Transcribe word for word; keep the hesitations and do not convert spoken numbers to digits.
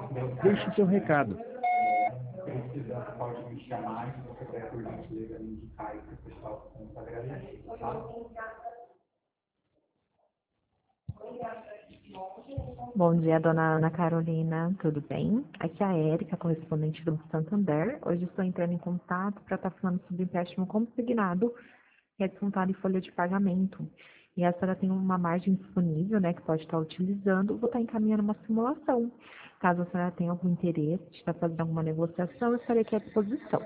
Deixe seu recado. Precisando, pode me chamar, se você puder, por gentileza, me indicar aí para o pessoal, ficamos agradecidos, tá? Bom dia, dona Ana Carolina, tudo bem? Aqui é a Érica, correspondente do Santander. Hoje estou entrando em contato para estar falando sobre o empréstimo consignado, que é descontado em folha de pagamento. E a senhora tem uma margem disponível, né, que pode estar utilizando. Vou estar encaminhando uma simulação. Caso a senhora tenha algum interesse de estar fazendo alguma negociação, eu estarei aqui à disposição.